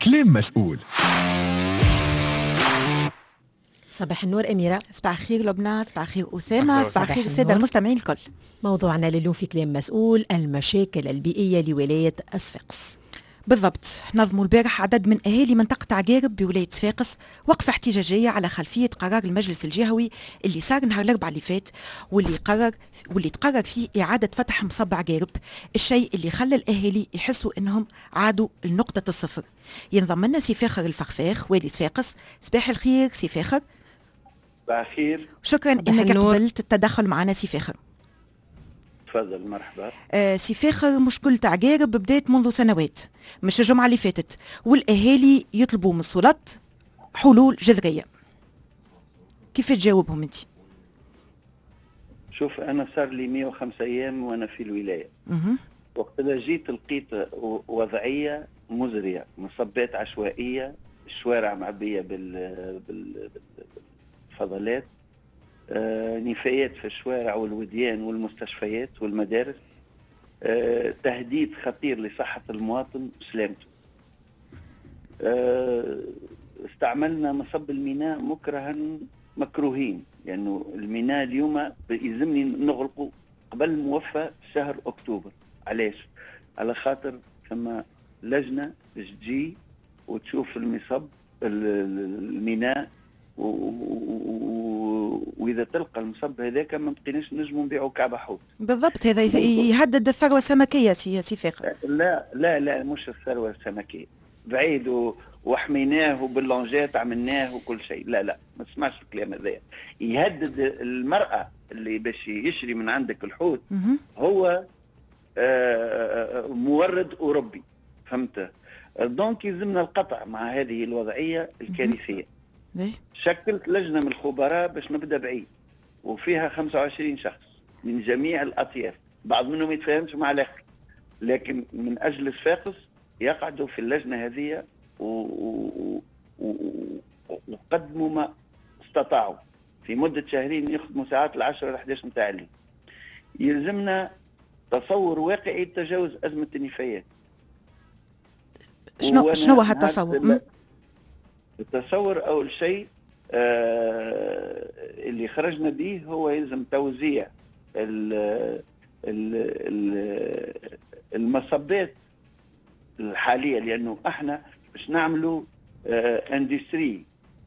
كلام مسؤول. صباح النور أميرة. صباح الخير لبنى، صباح الخير أسامة، صباح الخير السادة المستمعين الكل. موضوعنا لليوم في كلام مسؤول المشاكل البيئية لولاية صفاقس. بالضبط، نظموا البارح عدد من أهالي منطقة عقارب بولاية صفاقس وقفة احتجاجية على خلفية قرار المجلس الجهوي اللي صار نهار الأربعاء اللي فات، واللي تقرر فيه إعادة فتح مصب عقارب، الشيء اللي خلى الأهالي يحسوا إنهم عادوا لنقطة الصفر. ينضم لنا سي فاخر الفخفاخ والي صفاقس. صباح الخير سي فاخر. صباح الخير. شكرا إنك قبلت التدخل معنا سي فاخر. تفضل مرحبا. سي فاخر، مشكلة عقارب بدأت منذ سنوات، مش الجمعة اللي فاتت، والأهالي يطلبوا من السلطات حلول جذرية. كيف تجاوبهم أنت؟ شوف، أنا صار لي 105 أيام وأنا في الولاية. وقت اللي جيت لقيت وضعية مزرية، مصبات عشوائية، الشوارع معبية بالفضلات، نفايات في الشوارع والوديان والمستشفيات والمدارس، تهديد خطير لصحة المواطن وسلامته. استعملنا مصب الميناء مكروهين، لأنه يعني الميناء اليوم يلزمني نغلقه قبل موفى شهر أكتوبر. علاش؟ على خاطر ثم لجنة باش تجي وتشوف الميناء واذا تلقى المصب هذاك ما بقيناش نجموا نبيعوا كعبه حوت. بالضبط، هذا يهدد الثروه السمكيه سي فاخر. لا لا لا، مش الثروه السمكيه، بعيد وحميناه وباللونجات عملناه وكل شيء. لا لا، ما تسمعش الكلام هذا. يهدد المرأة اللي باش يشري من عندك الحوت هو مورد أوروبي، فهمت؟ دونك يلزمنا القطع مع هذه الوضعية الكارثية. شكلت لجنة من الخبراء باش نبدأ بعيد، وفيها 25 شخص من جميع الأطياف، بعض منهم يتفاهمش مع الآخر، لكن من أجل صفاقس يقعدوا في اللجنة هذه وقدموا ما استطاعوا في مدة شهرين، يخدموا ساعات 10 11 متاع الليل. يلزمنا تصور واقعي لتجاوز أزمة النفايات. شنو هالتصور؟ التصور أول شيء اللي خرجنا به هو يلزم توزيع المصبات الحالية، لأنه احنا باش نعملوا اندستري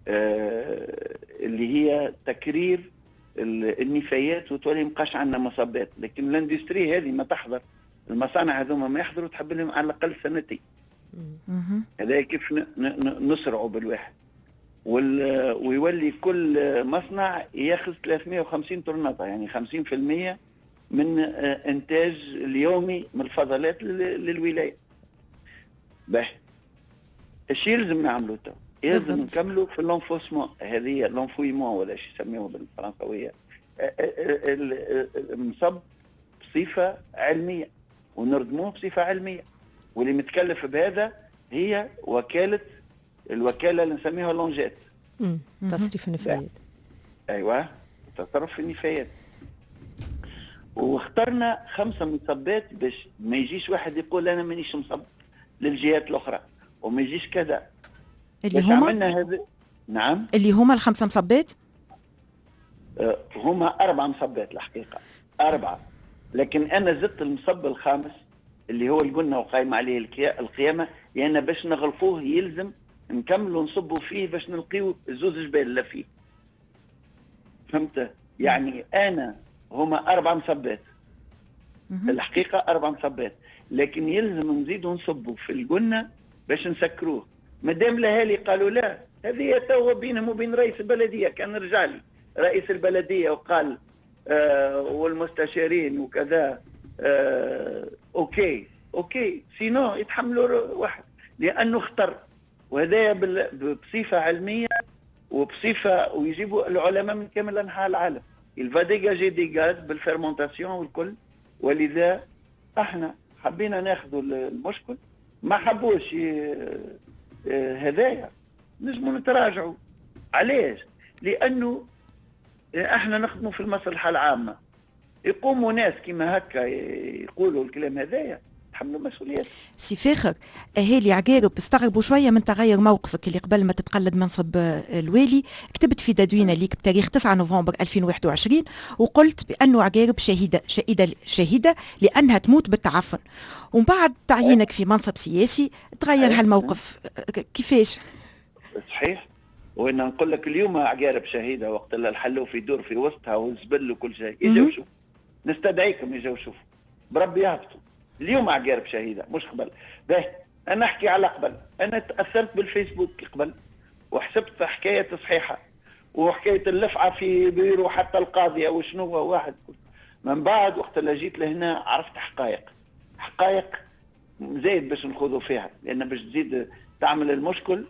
اللي هي تكرير النفايات وتولي مبقاش عندنا مصبات، لكن الاندستري هذه ما تحضر، المصانع هذوما ما يحضروا تحب لهم على الأقل سنتين. هذا كيف نسرعوا بالواحد، ويولي كل مصنع ياخذ 350 طرنطة، يعني 50% من انتاج اليومي من الفضلات للولاية. باهي، ايش يلزم نعملوا تو؟ يلزم نكملوا في الانفوسمون، هذه الانفويمون ولا ايش يسميوه بالفرنسوية، المصب بصفة علمية ونردموه بصفة علمية، واللي متكلف بهذا هي الوكالة اللي نسميها لونجات، تصريف النفايات. ايوه، تصرف في النفايات. واخترنا 5 مصبات باش ما يجيش واحد يقول انا مانيش مصب للجهات الاخرى، وما يجيش كذا. اللي هما عملنا هذا. نعم، اللي هما ال5 مصبات هما 4 مصبات الحقيقة، 4، لكن أنا زدت المصب الخامس اللي هو اللي قلنا وقايم عليه القيامة، لأن باش نغلفوه يلزم نكملوا نصبوا فيه باش نلقيو 2 جبال لا فيه، فهمت؟ يعني أنا هما 4 مصبات الحقيقة، 4 مصبات، لكن يلزم نزيدوا نصبوا في القلنا باش نسكروه. مادام الاهالي قالوا لا، هذه توا بينهم وبين رئيس البلدية، كان رجع لي رئيس البلدية وقال والمستشارين وكذا اوكي سينو يتحملوا واحد، لانه اختر، وهذا بصفة علمية وبصفة، ويجيبوا العلماء من كامل انحاء العالم، الفاديجاجي دي غاز بالفيرمونتاسيون والكل. ولذا احنا حبينا ناخذوا المشكل، ما حبوش هدايا، نجموا نتراجعوا. علاش؟ لانه احنا نخدموا في المصلحة العامة، يقوموا ناس كما هكا يقولوا الكلام هذايا، يتحملوا مسؤوليات. سي فاخر، اهالي عقارب استغربوا شويه من تغير موقفك اللي قبل ما تتقلد منصب الوالي. كتبت في تدوينه ليك بتاريخ 9 نوفمبر 2021 وقلت بانه عقارب شهيده لانها تموت بالتعفن، ومن بعد تعيينك في منصب سياسي تغير هالموقف. كيفاش؟ صحيح، وانا نقول لك اليوم عقارب شهيده وقت اللي الحلوف يدور في وسطها والزبل وكل شيء. يجوا شوفوا، نستدعيكم يجوا شوفوا بربي يهبطوا. اليوم عقارب شهيده مش قبل. باهي انا احكي على قبل. انا تاثرت بالفيسبوك قبل وحسبت حكايه صحيحه، وحكايه اللفعه في بيرو حتى القاضيه وشنو هو واحد. من بعد وقت اللي جيت لهنا عرفت حقائق زايد باش نخوضوا فيها، لان باش تزيد تعمل المشكل.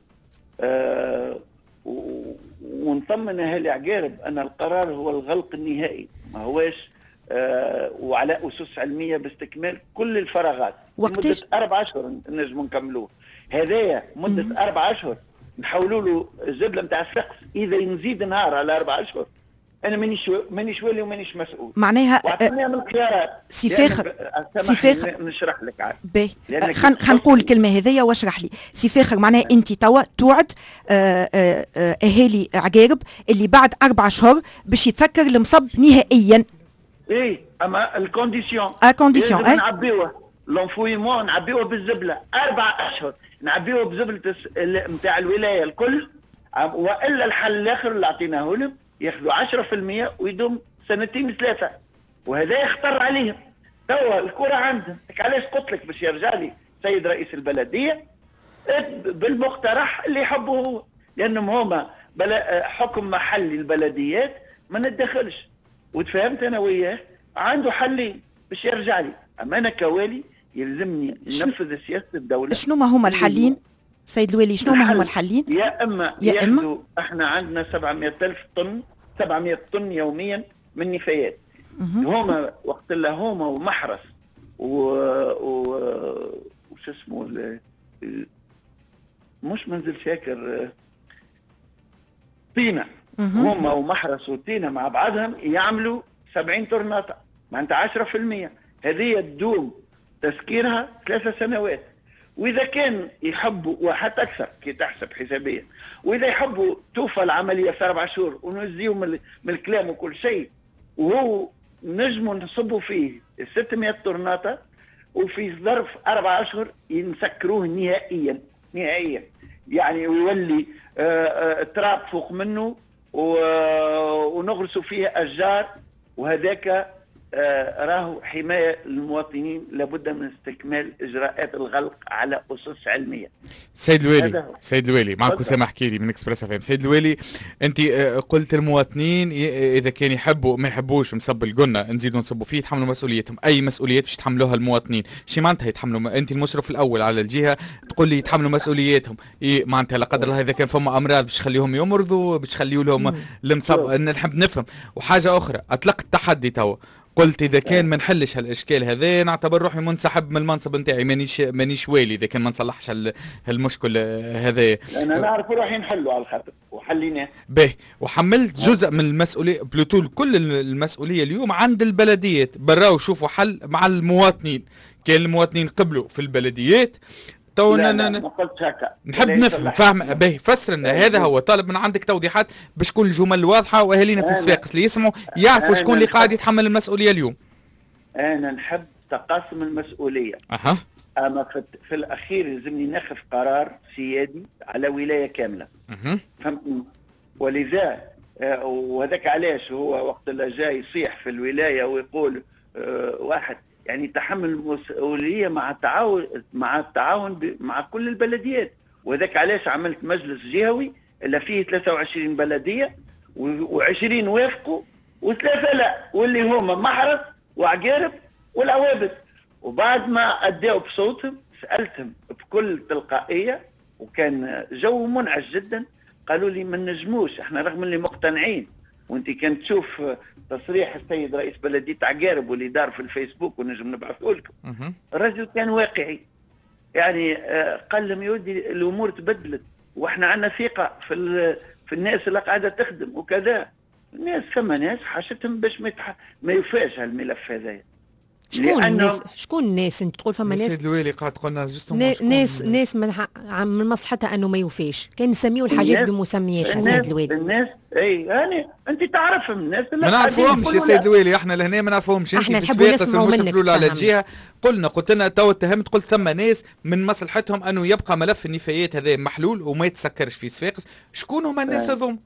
ونطمن اهالي عقارب ان القرار هو الغلق النهائي، ما هواش وعلى اسس علميه باستكمال كل الفراغات. وقتاش؟ مده 4 اشهر نجموا نكملوه. هذايا مده 4 اشهر نحولوا له الزبله نتاع السقف. اذا نزيد نهار على 4 اشهر انا مانيش والي ومانيش مسؤول. معناها وعطيني من الخيارات. سي فاخر نشرح لك عاد. خلينا نقول الكلمه هذيا واشرح لي. سي فاخر، معناها انت توا توعد اهالي عقارب اللي بعد 4 اشهر باش يتسكر المصب نهائيا. ايه، اما الكونديسيون نعبيوه لونفويمون، نعبيوه بالزبله 4 اشهر، نعبيوه بزبله نتاع الولايه الكل، والا الحل الاخر اللي اعطيناه لهم ياخذوا 10% ويدوم 2 3 وهذا يخطر عليهم. توا الكره عندهم. علاش قلت لك باش يرجع لي سيد رئيس البلديه بالمقترح اللي يحبه هو، لانهم هما حكم محلي البلديات ما نتدخلش. وتفهمت انا وياه عنده حلين باش يرجع لي. اما انا كوالي يلزمني ننفذ سياسه الدوله. شنو ما هما الحلين سيد الوالي؟ شنو ما هما الحلين؟ يا اما احنا عندنا 700 طن يوميا من نفايات. هما وقت اللي هما ومحرس وش اسمه مش منزل شاكر، طينه. هما ومحرس وطينه مع بعضهم يعملوا 70 طرناطه، معناتها 10%. هذه تدوم تسكيرها 3 سنوات. واذا كان يحبوا وحتى اكثر كي تحسب حسابيا، واذا يحبوا توفى العمليه في 4 شهور ونزيهم من الكلام وكل شيء، وهو نجموا نصبوا فيه 600 طرناطه، وفي ظرف 4 اشهر ينسكروه نهائيا. يعني يولي تراب فوق منه ونغرسوا فيه اشجار، وهذاك راهو حماية للمواطنين. لابد من استكمال إجراءات الغلق على أسس علمية. سيد الوالي معك أسامة حكيري من اكسبريس اف ام. سيد الوالي، أنت قلت المواطنين إذا كان يحبوا ما يحبوش مصب القنة نزيدوا نصبوا فيه يتحملوا مسؤوليتهم. أي مسؤوليات باش يتحملوها المواطنين؟ شي معناتها يتحملوا؟ أنت المشرف الأول على الجهة تقول لي يتحملوا مسؤوليتهم. معناتها لا قدر الله إذا كان فما أمراض باش تخليهم يمرضوا، باش تخليوا لهم المصب. نحب نفهم. وحاجة أخرى، أطلقت التحدي توا، قلت اذا كان ما نحلش هالاشكال هذا نعتبر روحي منسحب من المنصب نتاعي، مانيش والي اذا كان ما نصلحش هالمشكل هذا. انا نعرف روحي نحله على الخاطر وحليناه. باهي، وحملت جزء من المسؤوليه بلوتول كل المسؤوليه اليوم عند البلديات. براو شوفوا حل مع المواطنين. كان المواطنين قبلوا في البلديات. لا ما قلتش هكا. نحب نفهم. فاهم باهي، فسر لنا. هذا هو طالب من عندك توضيحات باش تكون الجمل واضحه واهالينا في صفاقس اللي يسمعوا يعرفوا شكون اللي قاعد يتحمل المسؤوليه اليوم. انا نحب تقاسم المسؤوليه. اما في الاخير لازمني ناخذ قرار سيادي على ولايه كامله. فهمتني؟ ولذا وهذاك علاش هو وقت اللي جاي يصيح في الولايه ويقول واحد يعني تحمل المسؤوليه مع التعاون مع كل البلديات. وذاك علاش عملت مجلس جهوي اللي فيه 23 بلديه و20 وافقوا و3 لا، واللي هما محرس وعقارب والعوابد. وبعد ما اداوا بصوتهم سالتهم بكل تلقائيه وكان جو منعش جدا. قالوا لي ما نجموش احنا رغم اللي مقتنعين. وانت كان تشوف تصريح السيد رئيس بلدية عقارب واللي دار في الفيسبوك ونجم نبعثه لكم. الرجل كان واقعي، يعني قال لهم يودي الامور تبدلت واحنا عندنا ثقه في الناس اللي قاعده تخدم وكذا. الناس ثم ناس حاشتهم باش ما يوفاش هالملف هذايا. شكون الناس؟ انت تقول فما ناس. سيد الوالي قاعد قلنا ناس من مصلحتها انه ما يوفيش، كان نسميو الحاجات بمسميات. سيد الوالي الناس يعني انت تعرفهم الناس ما نعرفوهمش يا سيد الوالي، احنا لهنا ما نعرفوهمش. احنا نحبوا نسمعوا منك. المسؤول على الجهه قلت لنا تو اتهمت، قلت ثم ناس من مصلحتهم انه يبقى ملف النفايات هذا محلول وما يتسكرش في صفاقس. شكون هما الناس هذوما؟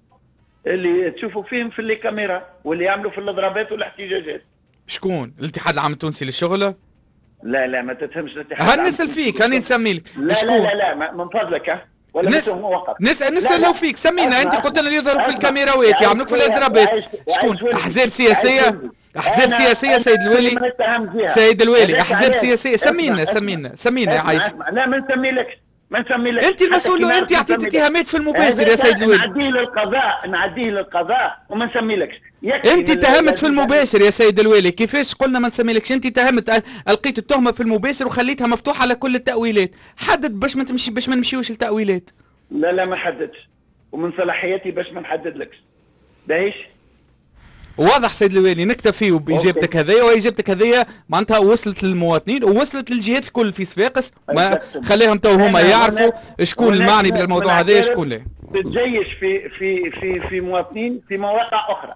اللي تشوفوا فيهم في الكاميرا واللي يعملوا في الاضرابات والاحتجاجات. شكون؟ الاتحاد العام التونسي للشغل؟ لا ما تتهمش الاتحاد. هنسال فيك، هاني نسمي لك. لا من فضلك ولا نسألوا فيك سمينا. انت قلت لنا اللي يظهروا في الكاميراوات يعملوك في الاضرابات. شكون؟ احزاب سياسيه؟ احزاب سياسيه سيد الوالي؟ سيد الوالي احزاب سياسيه؟ سمينا عايش. لا ما نسميلكش. انت المسؤول، انت اعطيت اتهامات في المباشر يا سيد الوالي. نعديه للقضاء وما نسميلكش. انت اتهمت في المباشر يا سيد الوالي. كيفاش قلنا ما نسميلكش؟ انت اتهمت، القيت التهمه في المباشر وخليتها مفتوحه على كل التاويلات. حدد باش ما نمشيوش التاويلات. لا ما حددش، ومن صلاحياتي باش ما نحددلكش. باهيش واضح سيد الوالي. نكتفيوا باجابتك هذيا، واجابتك هذيا معناتها وصلت للمواطنين ووصلت للجهات الكل في صفاقس. ما خليهم تو هما يعرفوا شكون المعني بالموضوع هذا شكون لا. تتجيش في مواطنين في مواقع اخرى،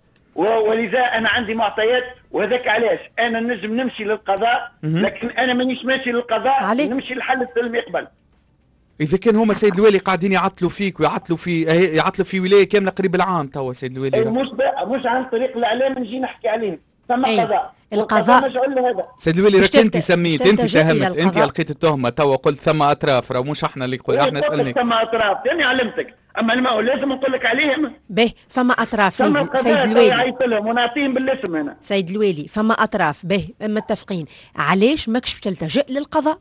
ولذا انا عندي معطيات، وهذاك علاش انا نجم نمشي للقضاء، لكن انا مانيش ماشي للقضاء نمشي للحل السلمي قبل. إذا كان هما سيد الوالي قاعدين يعطلوا فيك ويعطلوا في ولاية كاملة قريب العام توا سيد الوالي. مش عن طريق الإعلام نجي نحكي عليهم. ثم القضاء مجعول لهذا. سيد الوالي راك انت سميت، انت تهمت، انت القيت التهمة توا قلت ثم أطراف، راه مش احنا اللي قلنا، احنا سألناك. ثم أطراف، يعني علمتك، أما الماء لازم نقول لك عليهم. به فما أطراف سيد الوالي. يعيط لهم ونعطيهم بالاسم هنا. سيد الوالي فما أطراف به متفقين، علاش ماكش تلتجئ للقضاء؟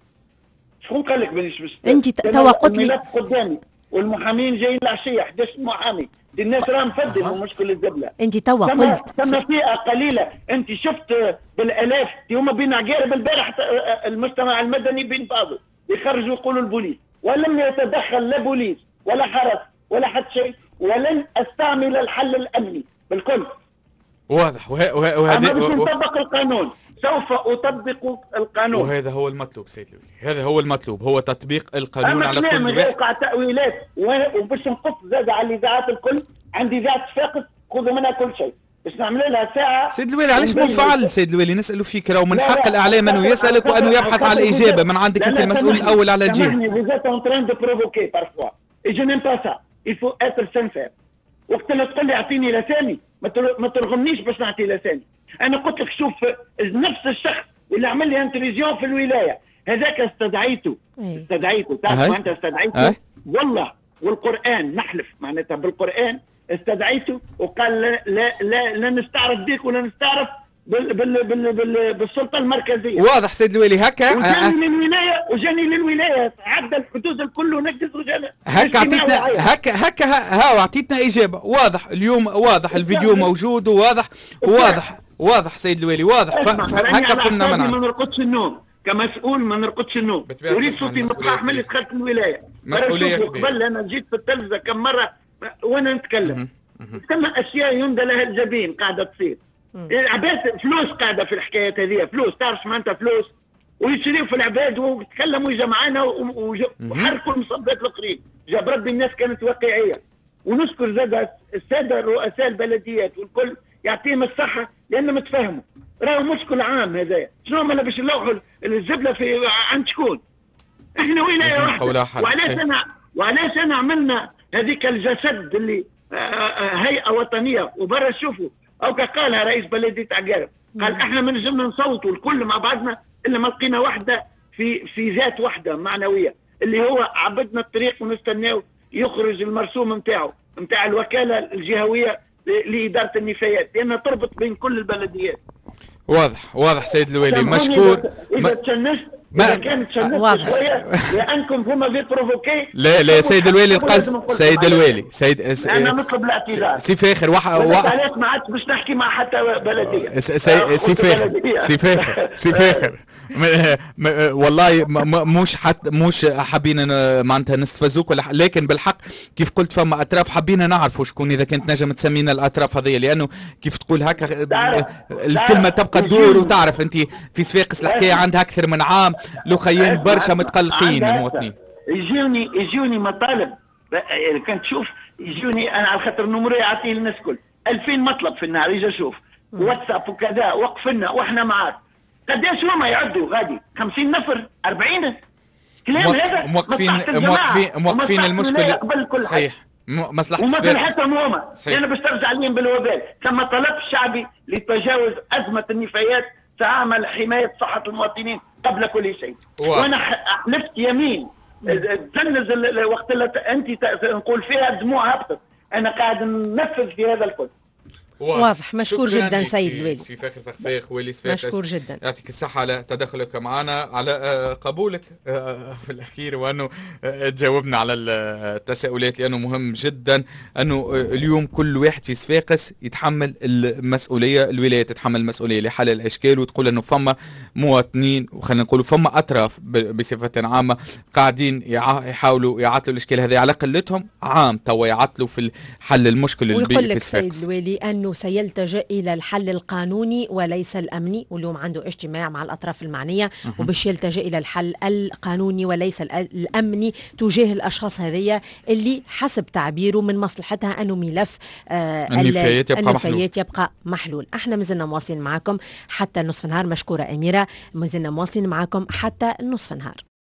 شكون قال لك مانيش باش؟ انت توا قلت لي قدامي والمحامين جايين العشيه 11 محامي، الناس راهم مفدموا مشكل الزبله. انت توا قلت ثم فئه قليله، انت شفت بالالاف هما بين عقارب البارح المجتمع المدني بين بعضه يخرجوا يقولوا البوليس، ولم يتدخل لا بوليس ولا حرس ولا حد شيء، ولن استعمل الحل الامني بالكل. واضح. وهذا نطبق القانون، سوف أطبق القانون، وهذا هو المطلوب سيد الوالي، هذا هو المطلوب، هو تطبيق القانون على كل من يوقع تأويلات. وباش نقص زاد على الإذاعات الكل، عندي إذاعة صفاقس خذوا منها كل شيء، باش نعمل لها ساعة. سيد الوالي علاش مو فعل سيد الوالي؟ نسألوا فيك، راهو من حق الإعلام أنه يسألك وأنه يبحث على الإجابة من عندك، أنت المسؤول الأول على الجهة. سامحني، vous êtes en train de provoquer parfois et je n'aime pas ça. Il faut être sincère. وقت اللي تقول لي اعطيني لساني ما ترغمنيش باش نعطي لساني. أنا قلت لك شوف نفس الشخص واللي عمل لي انترفيزيون في الولايه هذاك استدعيته تعرف انت استدعيته والله والقران نحلف معناتها بالقران استدعيته وقال لا نستعرف بك ولا نستعرف بالسلطه المركزيه. واضح سيد الوالي. هكا وجاني للولايه عدى الحدود الكل ونقز وجانا هكا عطيتنا هاو عطيتنا اجابه. واضح اليوم، واضح الفيديو موجود واضح سيد الوالي واضح. هكا فهمنا ما نرقدش النوم كمسؤول، ما نرقدش النوم. اريد صوتي مطرح من اللي دخلت الولايه. مسؤوليه قبل انا جيت في التلفزه كم مره وانا نتكلم ثم اشياء يندى لها الجبين قاعده تصير. العباد فلوس قاعده في الحكايات هذه، فلوس تعرف معناتها فلوس، ويشريوا في العباد ويتكلموا يجا معانا وحركوا المصبات الاخرين. جاب ربي الناس كانت واقعيه. ونشكر زاد الساده رؤساء البلديات والكل يعطيهم الصحه لانهم تفهموا. راهو مشكل عام هذايا، شنو مالا باش نلوحوا الزبله في عند شكون؟ احنا ولايه واحده. وعلاش انا عملنا هذيك الجسد اللي هيئه وطنيه وبرا شوفوا او قالها رئيس بلديه عقارب، قال احنا ما نجمنا نصوتوا الكل مع بعضنا الا ما لقينا واحده في ذات واحده معنويه اللي هو عبدنا الطريق ونستناو يخرج المرسوم نتاع الوكاله الجهويه لاداره النفايات لانها تربط بين كل البلديات. واضح سيد الوالي مشكور. اذا تشنشت إذا كانت شنت واضح. شوية لأنكم هما في بروفوكي. لا سيد الوالي القصد، سيد الوالي أنا نطلب الاعتذار. سي فاخر علاش ما عادش باش نحكي مع حتى بلدية. سي فاخر والله مش حابين معناتها نستفزوك ولا لكن بالحق كيف قلت فما اطراف حابين نعرفوا شكون اذا كنت نجم تسمينا الاطراف هذه، لانه كيف تقول هكا الكلمه تبقى تدور، وتعرف انت في صفاقس الحكايه عندها اكثر من عام، لخيين برشا متقلقين المواطنين. يجوني مطالب كنت تشوف، يجوني انا على خاطر النمرة يعطيه للناس الكل 2000 مطلب في النهار، يجي شوف واتساب وكذا وقفنا واحنا معاك. قداش هما يعدوا غادي 50 نفر 40 كلام هذا موقفين المشكله قبل كل حاجه. صحيح مصلحه ومصلحتهم هما. انا باش ترجع لهم بالوبال. ثم طلب شعبي لتجاوز ازمه النفايات تعامل حمايه صحه المواطنين قبل كل شيء. وانا حلفت يمين تنز الوقت اللي انت نقول فيها الدموع هبطت، انا قاعد ننفذ في هذا الكل. واضح. مشكور جدا سيد الوالي. سي فاخر فخفاخ والي صفاقس، مشكور جدا، يعطيك الصحة على تدخلك معنا، على قبولك في الأخير، وأنه تجاوبنا على التساؤلات، لأنه مهم جدا أنه اليوم كل واحد في صفاقس يتحمل المسؤولية، الولاية تتحمل المسؤولية لحل الأشكال، وتقول أنه فما مواطنين وخلينا نقولوا فما أطراف بصفة عامة قاعدين يحاولوا يعطلوا الأشكال هذه، على قلتهم عام توا يعطلوا في حل المشكل البيئي في صفاقس. ويقول لك سيد الوالي أنه سيلتجئ إلى الحل القانوني وليس الأمني، واليوم عنده اجتماع مع الأطراف المعنية وباش يلتجئ إلى الحل القانوني وليس الأمني تجاه الأشخاص هذية اللي حسب تعبيره من مصلحتها أنه ملف النفايات يبقى محلول. احنا مازلنا مواصلين معكم حتى نصف النهار. مشكورة أميرة، مازلنا مواصلين معكم حتى نصف النهار.